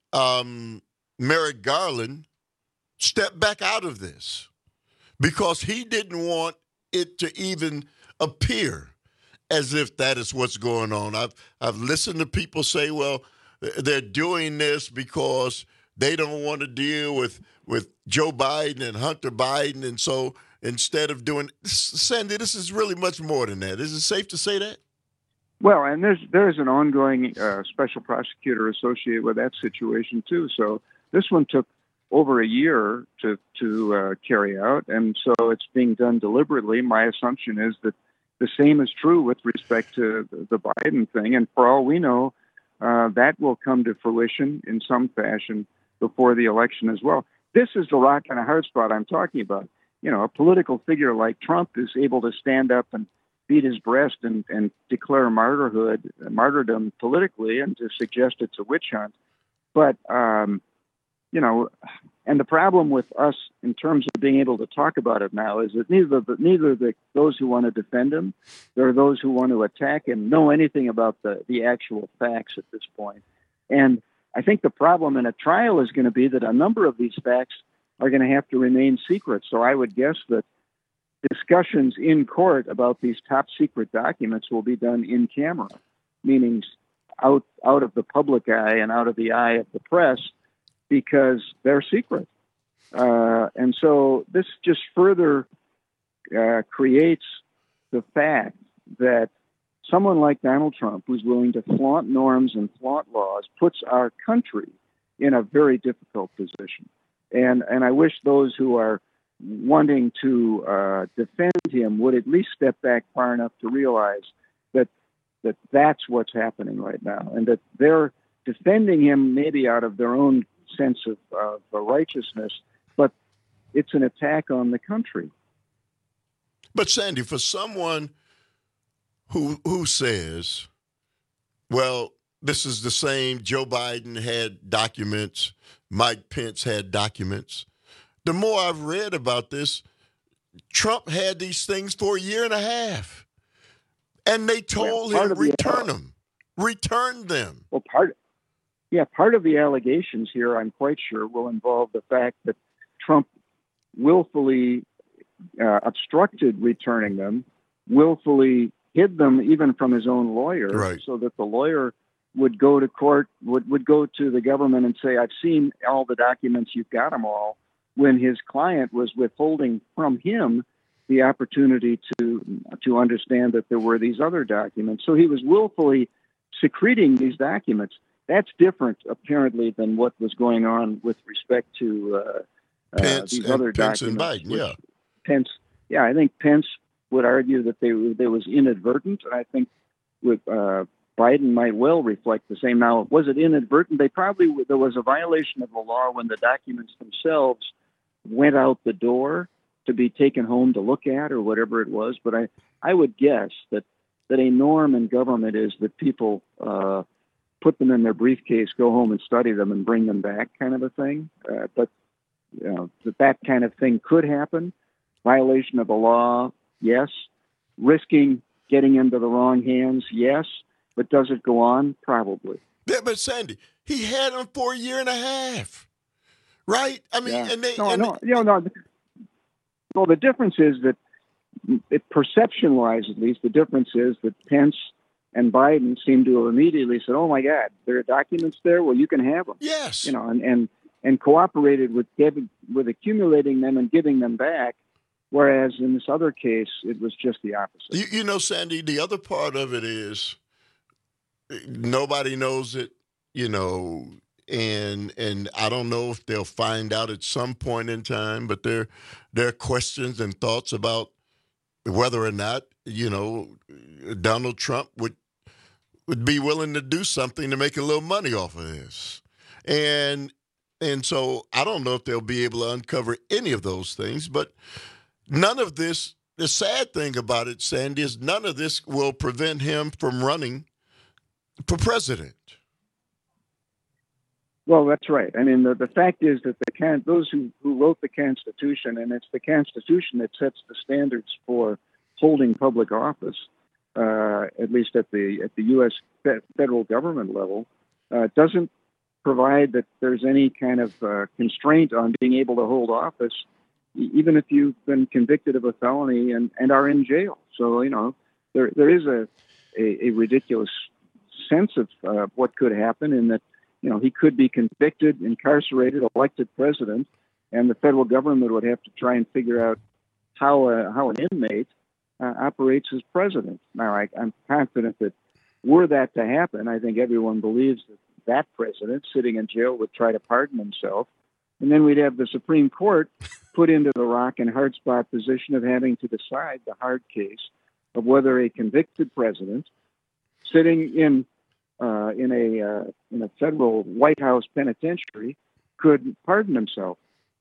um, Merrick Garland stepped back out of this because he didn't want it to even appear as if that is what's going on. I've I've listened to people say, well, they're doing this because they don't want to deal with, with Joe Biden and Hunter Biden. And so instead of doing, Sandy, this is really much more than that. Is it safe to say that? Well, and there's there's an ongoing uh, special prosecutor associated with that situation, too. So this one took over a year to, to uh, carry out, and so it's being done deliberately. My assumption is that the same is true with respect to the Biden thing, and for all we know, uh, that will come to fruition in some fashion before the election as well. This is the rock and a hard spot I'm talking about. You know, a political figure like Trump is able to stand up and beat his breast and, and declare martyrhood, martyrdom politically, and to suggest it's a witch hunt. But, um, you know, and the problem with us in terms of being able to talk about it now is that neither the, neither the, those who want to defend him or those who want to attack him know anything about the, the actual facts at this point. And I think the problem in a trial is going to be that a number of these facts are going to have to remain secret. So I would guess that discussions in court about these top secret documents will be done in camera, meaning out out of the public eye and out of the eye of the press, because they're secret. Uh, and so this just further uh, creates the fact that someone like Donald Trump, who's willing to flaunt norms and flaunt laws, puts our country in a very difficult position. And and I wish those who are wanting to uh, defend him would at least step back far enough to realize that that that's what's happening right now, and that they're defending him maybe out of their own sense of, of righteousness, but it's an attack on the country. But Sandy, for someone who who says, well, this is the same, Joe Biden had documents, Mike Pence had documents. The more I've read about this, Trump had these things for a year and a half, and they told well, him, return the, them, return them. Well, part, yeah, part of the allegations here, I'm quite sure, will involve the fact that Trump willfully uh, obstructed returning them, willfully hid them even from his own lawyer, right, so that the lawyer would go to court, would, would go to the government and say, I've seen all the documents, you've got them all, when his client was withholding from him the opportunity to to understand that there were these other documents. So he was willfully secreting these documents. That's different, apparently, than what was going on with respect to uh, Pence uh, these and, other Pence documents. and Biden, yeah. Pence, yeah, I think Pence would argue that they there was inadvertent, and I think with uh, Biden might well reflect the same. Now, was it inadvertent? They probably there was a violation of the law when the documents themselves went out the door to be taken home to look at or whatever it was. But I, I would guess that, that a norm in government is that people uh, put them in their briefcase, go home and study them and bring them back kind of a thing. Uh, but you know, that that kind of thing could happen. Violation of the law, yes. Risking getting into the wrong hands, yes. But does it go on? Probably. Yeah, but Sandy, he had them for a year and a half, right? I mean, yeah. and they, no, and no, you know, no. Well, the difference is that, it, perception-wise at least, the difference is that Pence and Biden seem to have immediately said, "Oh my God, there are documents there. Well, you can have them." Yes. You know, and and, and cooperated with giving, with accumulating them and giving them back. Whereas in this other case, it was just the opposite. You, you know, Sandy, the other part of it is nobody knows it. You know. And and I don't know if they'll find out at some point in time, but there there are questions and thoughts about whether or not, you know, Donald Trump would would be willing to do something to make a little money off of this. And and so I don't know if they'll be able to uncover any of those things, but none of this, the sad thing about it, Sandy, is none of this will prevent him from running for president. Well, that's right. I mean, the, the fact is that the can, those who, who wrote the Constitution, and it's the Constitution that sets the standards for holding public office, uh, at least at the at the U S fe- federal government level, uh, doesn't provide that there's any kind of uh, constraint on being able to hold office, even if you've been convicted of a felony and, and are in jail. So, you know, there there is a, a, a ridiculous sense of uh, what could happen in that, you know, he could be convicted, incarcerated, elected president, and the federal government would have to try and figure out how a, how an inmate uh, operates as president. Now, I, I'm confident that were that to happen, I think everyone believes that that president sitting in jail would try to pardon himself, and then we'd have the Supreme Court put into the rock and hard spot position of having to decide the hard case of whether a convicted president sitting in Uh, in a uh, in a federal White House penitentiary could pardon himself.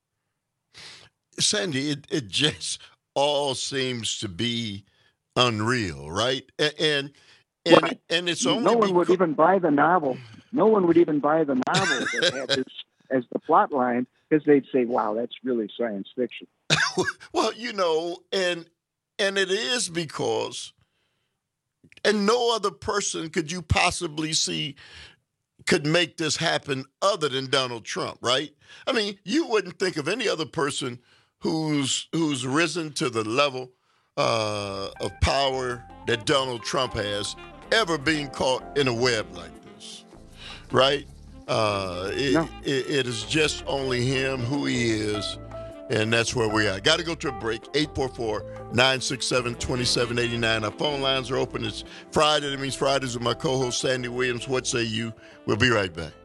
Sandy, it, it just all seems to be unreal, right? And and and, Well, and it's no only one would because- even buy the novel. No one would even buy the novel that had this as the plot line because they'd say, "Wow, that's really science fiction." Well, you know, and and it is because. And no other person could you possibly see could make this happen other than Donald Trump, right? I mean, you wouldn't think of any other person who's who's risen to the level uh, of power that Donald Trump has ever being caught in a web like this, right? Uh, it, No. it, it is just only him, who he is, and that's where we are. Got to go to a break. eight four four, nine six seven, two seven eight nine. Our phone lines are open. It's Friday. That means Fridays with my co-host, Sandy Williams. What say you? We'll be right back.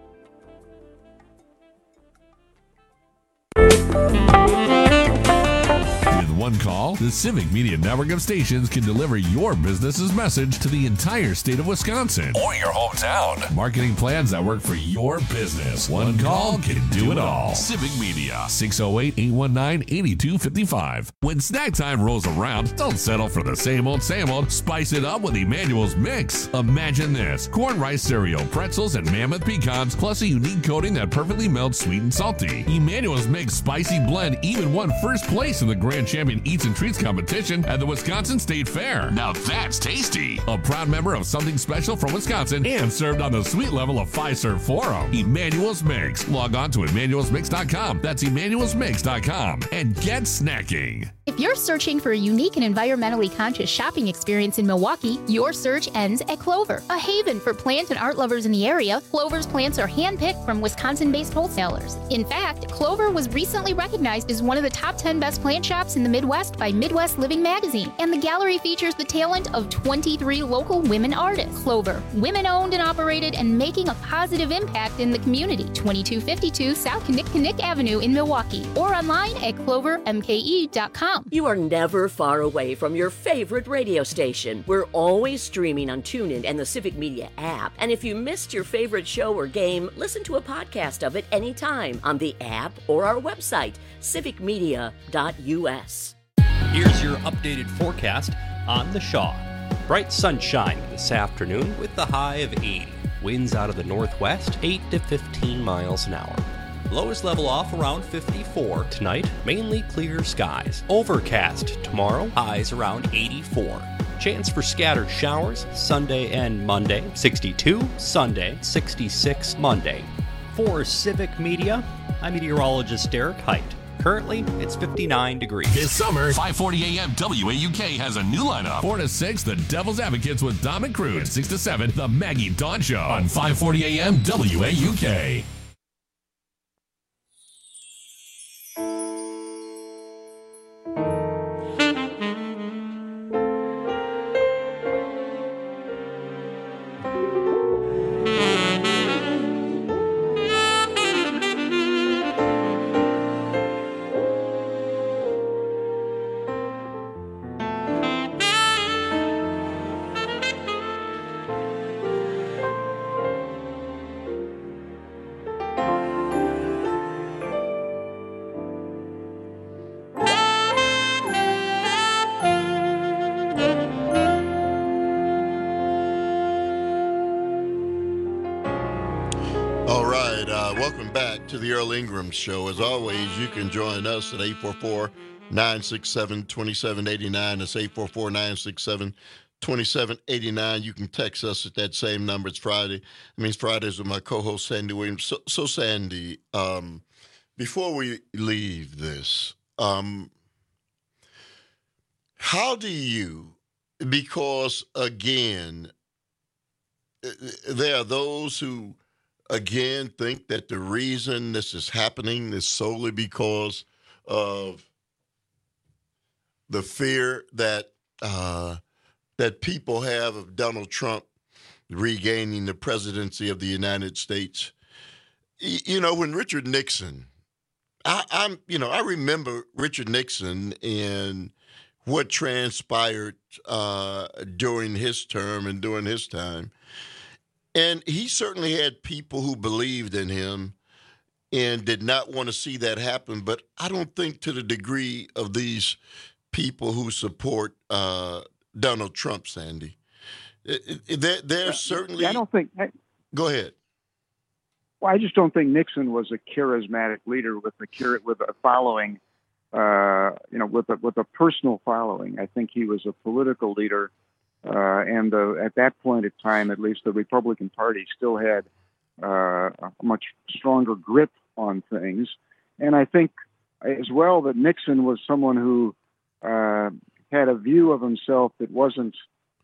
With one call, the Civic Media Network of stations can deliver your business's message to the entire state of Wisconsin or your hometown. Marketing plans that work for your business. One call can do it all. Civic Media, six oh eight, eight one nine, eight two five five. When snack time rolls around, don't settle for the same old, same old. Spice it up with Emmanuel's Mix. Imagine this: corn rice cereal, pretzels, and mammoth pecans, plus a unique coating that perfectly melts sweet and salty. Emmanuel's Mix Spicy Blend even won first place in the Grand Champion Eats and Treats competition at the Wisconsin State Fair. Now that's tasty. A proud member of Something Special from Wisconsin and served on the sweet level of Fiserv Forum. Emmanuel's Mix. Log on to emmanuels mix dot com. That's emmanuels mix dot com and get snacking. If you're searching for a unique and environmentally conscious shopping experience in Milwaukee, your search ends at Clover, a haven for plant and art lovers in the area. Clover's plants are handpicked from Wisconsin-based wholesalers. In fact, Clover was recently recognized as one of the top ten best plant shops in the Midwest by Midwest Living Magazine, and the gallery features the talent of twenty-three local women artists. Clover, women-owned and operated and making a positive impact in the community. twenty-two fifty-two South Kinnick Kinnick Avenue in Milwaukee, or online at clover m k e dot com. com. You are never far away from your favorite radio station. We're always streaming on TuneIn and the Civic Media app. And if you missed your favorite show or game, listen to a podcast of it anytime on the app or our website, civic media dot u s. Here's your updated forecast on the Shaw. Bright sunshine this afternoon with the high of eighty. Winds out of the northwest, eight to fifteen miles an hour. Lows level off around fifty-four tonight, mainly clear skies. Overcast tomorrow, highs around eighty-four. Chance for scattered showers Sunday and Monday, sixty-two Sunday, sixty-six Monday. For Civic Media, I'm meteorologist Derek Height. Currently, it's fifty-nine degrees. This summer, five forty A M W A U K has a new lineup. four to six, The Devil's Advocates with Dom and Cruz. six to seven, The Maggie Dawn Show on five forty A M W A U K. To the Earl Ingram Show. As always, you can join us at eight four four, nine six seven, two seven eight nine. That's eight four four, nine six seven, two seven eight nine. You can text us at that same number. It's Friday. It means Fridays with my co-host, Sandy Williams. So, so Sandy, um, before we leave this, um, how do you, because, again, there are those who again think that the reason this is happening is solely because of the fear that uh, that people have of Donald Trump regaining the presidency of the United States. Y- you know, when Richard Nixon, I, I'm, you know, I remember Richard Nixon and what transpired uh, during his term and during his time. And he certainly had people who believed in him and did not want to see that happen. But I don't think to the degree of these people who support uh, Donald Trump, Sandy. They're, they're certainly. I don't think. I, Go ahead. Well, I just don't think Nixon was a charismatic leader with a with a following, uh, you know, with a with a personal following. I think he was a political leader. Uh, and the, at that point in time, at least the Republican Party still had uh, a much stronger grip on things. And I think as well that Nixon was someone who uh, had a view of himself that wasn't,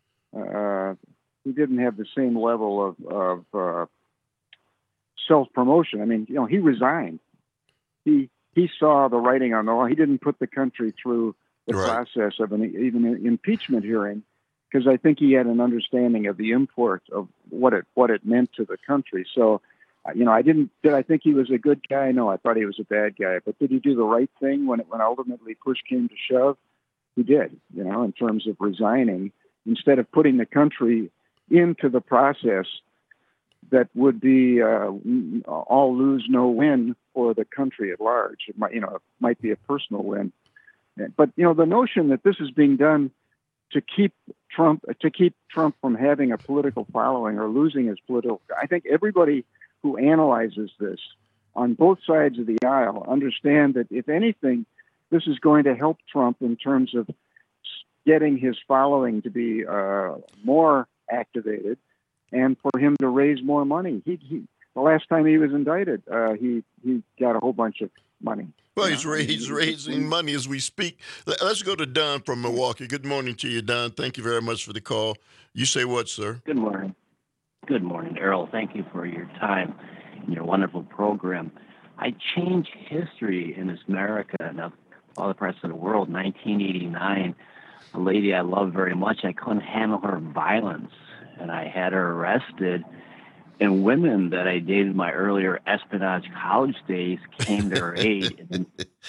uh, he didn't have the same level of, of uh, self-promotion. I mean, you know, he resigned. He he saw the writing on the wall. He didn't put the country through the right. process of an even an impeachment hearing, because I think he had an understanding of the import of what it what it meant to the country. So, you know, I didn't did I think he was a good guy? No, I thought he was a bad guy. But did he do the right thing when it, when ultimately push came to shove? He did. You know, in terms of resigning instead of putting the country into the process that would be uh, all lose no win for the country at large. It might, you know, it might be a personal win, but you know, the notion that this is being done to keep Trump to keep Trump from having a political following or losing his political. I think everybody who analyzes this on both sides of the aisle understand that if anything, this is going to help Trump in terms of getting his following to be uh, more activated and for him to raise more money. He, he the last time he was indicted, uh, he he got a whole bunch of money. Well, he's, ra- he's raising money as we speak. Let's go to Don from Milwaukee. Good morning to you, Don. Thank you very much for the call. You say what, sir? Good morning. Good morning, Errol. Thank you for your time and your wonderful program. I changed history in this America and all the parts of the world. nineteen eighty-nine, a lady I love very much, I couldn't handle her violence, and I had her arrested. And women that I dated my earlier espionage college days came to her aid. And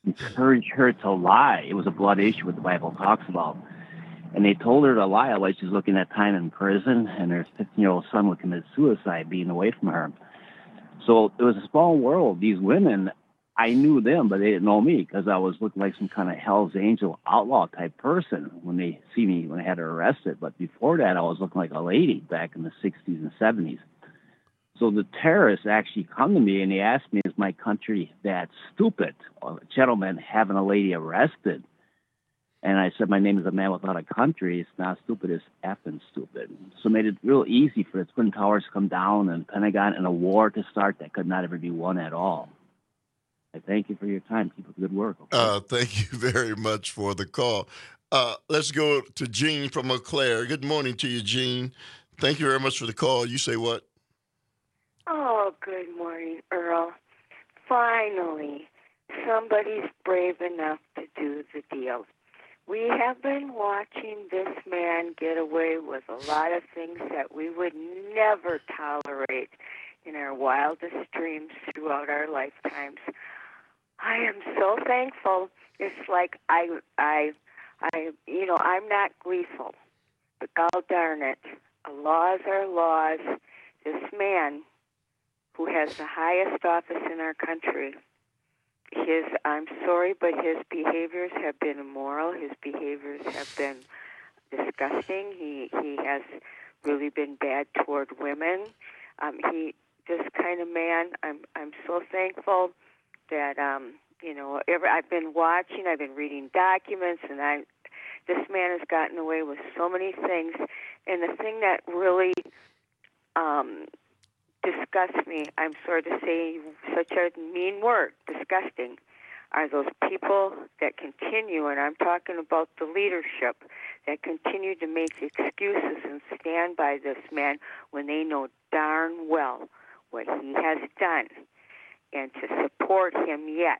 encourage her to lie. It was a blood issue, what the Bible talks about. And they told her to lie, otherwise she's looking at time in prison, and her fifteen-year-old son would commit suicide being away from her. So it was a small world. These women, I knew them, but they didn't know me because I was looking like some kind of Hell's Angel outlaw type person when they see me, when I had her arrested. But before that, I was looking like a lady back in the sixties and seventies. So the terrorists actually come to me and they ask me, is my country that stupid? Or a gentleman having a lady arrested. And I said, my name is a man without a country. It's not stupid, it's effing stupid. So it made it real easy for the Twin Towers to come down and the Pentagon and a war to start that could not ever be won at all. I thank you for your time. Keep up the good work. Okay? Uh, thank you very much for the call. Uh, let's go to Gene from Eau Claire. Good morning to you, Gene. Thank you very much for the call. You say what? Oh, good morning, Earl. Finally, somebody's brave enough to do the deal. We have been watching this man get away with a lot of things that we would never tolerate in our wildest dreams throughout our lifetimes. I am so thankful. It's like I, I, I, you know, I'm not gleeful, but God darn it, laws are laws. This man who has the highest office in our country, his, I'm sorry, but his behaviors have been immoral. His behaviors have been disgusting. He he has really been bad toward women. Um, he, this kind of man, I'm I'm so thankful that um, you know, ever, I've been watching, I've been reading documents, and I, this man has gotten away with so many things. And the thing that really um, disgusts me, I'm sorry to say such a mean word, disgusting, are those people that continue, and I'm talking about the leadership, that continue to make excuses and stand by this man when they know darn well what he has done. And to support him yet,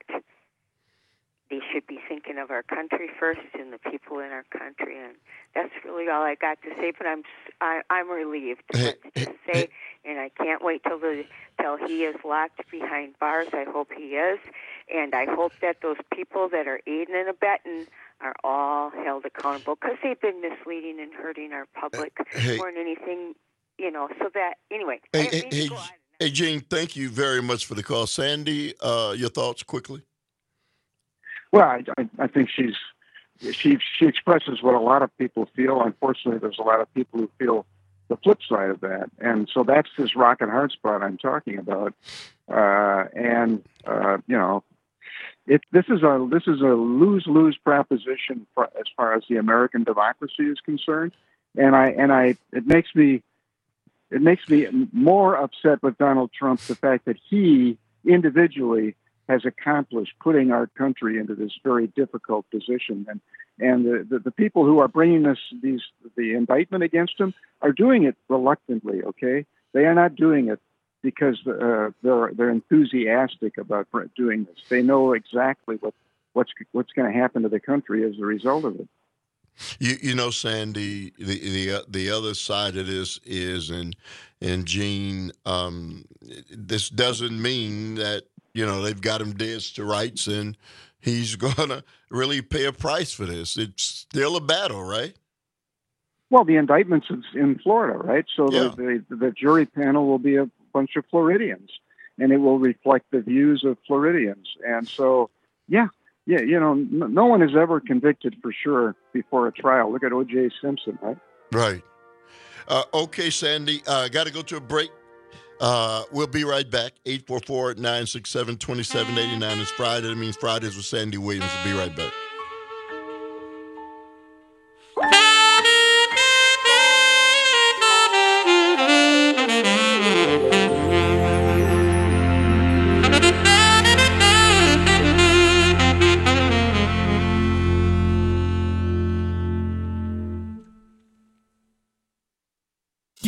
they should be thinking of our country first and the people in our country. And that's really all I got to say. But I'm I, I'm relieved to say, and I can't wait till the till he is locked behind bars. I hope he is, and I hope that those people that are aiding and abetting are all held accountable because they've been misleading and hurting our public hey, more than anything, you know. So that anyway. Hey, hey, hey, hey, Gene, thank you very much for the call. Sandy, uh, your thoughts quickly? Well, I, I, I think she's she she expresses what a lot of people feel. Unfortunately, there's a lot of people who feel the flip side of that, and so that's this rock and hard spot I'm talking about. Uh, and uh, you know, it this is a this is a lose lose proposition for, as far as the American democracy is concerned. And I and I it makes me it makes me more upset with Donald Trump, the fact that he individually has accomplished putting our country into this very difficult position. And and the, the, the people who are bringing this these the indictment against him are doing it reluctantly, okay? They are not doing it because uh, they're they're enthusiastic about doing this. They know exactly what, what's what's going to happen to the country as a result of it. You you know, Sandy, the the the other side of this is, and and Gene, um, this doesn't mean that, you know, they've got him dead to rights and he's going to really pay a price for this. It's still a battle, right? Well, the indictment's in Florida, right? So yeah. the, the the jury panel will be a bunch of Floridians, and it will reflect the views of Floridians. And so, yeah, yeah, you know, n- no one is ever convicted for sure before a trial. Look at O J Simpson, right? Right. Uh, okay, Sandy, uh, got to go to a break. Uh, we'll be right back. eight four four, nine six seven, two seven eight nine is Friday. That means Fridays with Sandy Williams. We'll be right back.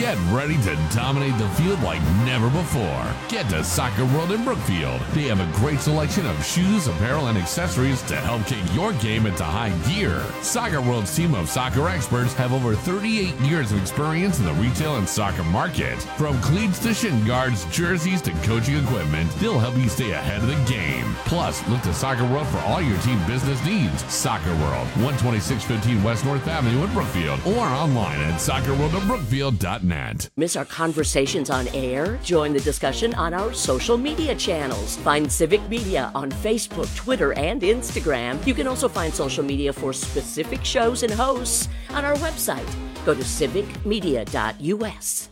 Get ready to dominate the field like never before. Get to Soccer World in Brookfield. They have a great selection of shoes, apparel, and accessories to help kick your game into high gear. Soccer World's team of soccer experts have over thirty-eight years of experience in the retail and soccer market. From cleats to shin guards, jerseys to coaching equipment, they'll help you stay ahead of the game. Plus, look to Soccer World for all your team business needs. Soccer World, one twenty-six fifteen West North Avenue in Brookfield, or online at soccer world of brookfield dot net. Miss our conversations on air? Join the discussion on our social media channels. Find Civic Media on Facebook, Twitter, and Instagram. You can also find social media for specific shows and hosts on our website. Go to civic media dot u s.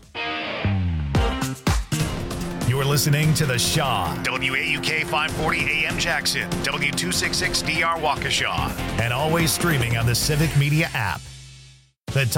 You're listening to The Shaw, W A U K five forty A M Jackson, W two sixty-six D R Waukesha, and always streaming on the Civic Media app.